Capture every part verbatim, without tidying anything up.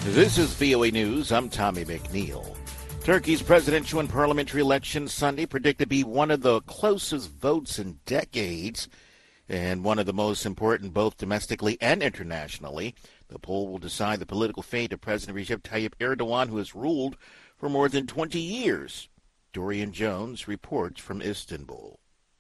This is V O A News. I'm Tommy McNeil. Turkey's presidential and parliamentary election Sunday predicted to be one of the closest votes in decades and one of the most important both domestically and internationally. The poll will decide the political fate of President Recep Tayyip Erdogan, who has ruled for more than twenty years. Dorian Jones reports from Istanbul.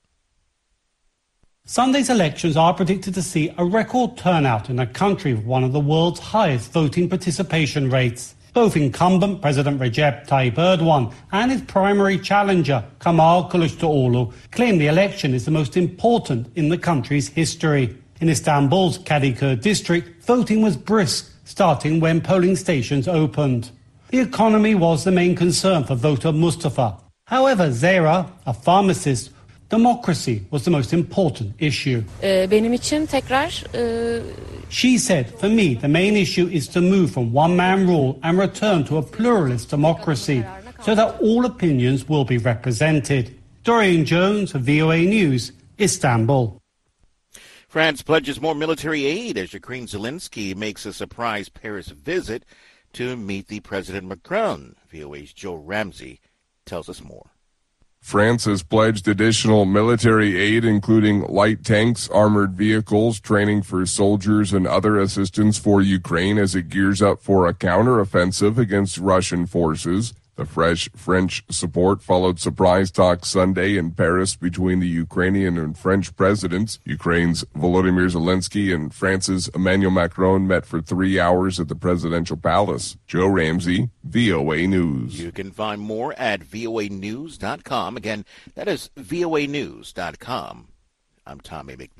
Sunday's elections are predicted to see a record turnout in a country with one of the world's highest voting participation rates. Both incumbent President Recep Tayyip Erdogan and his primary challenger, Kemal Kılıçdaroğlu, claim the election is the most important in the country's history. In Istanbul's Kadıköy district, voting was brisk, starting when polling stations opened. The economy was the main concern for voter Mustafa. However, Zehra, a pharmacist, democracy was the most important issue. Benim için tekrar, uh... She said, for me, the main issue is to move from one-man rule and return to a pluralist democracy so that all opinions will be represented. Dorian Jones, V O A News, Istanbul. France pledges more military aid as Ukraine Zelensky makes a surprise Paris visit to meet the President Macron. V O A's Joe Ramsey tells us more. France has pledged additional military aid, including light tanks, armored vehicles, training for soldiers, and other assistance for Ukraine as it gears up for a counteroffensive against Russian forces. The fresh French support followed surprise talks Sunday in Paris between the Ukrainian and French presidents. Ukraine's Volodymyr Zelensky and France's Emmanuel Macron met for three hours at the presidential palace. Joe Ramsey, V O A News. You can find more at V O A news dot com. Again, that is V O A news dot com. I'm Tommy McNeil.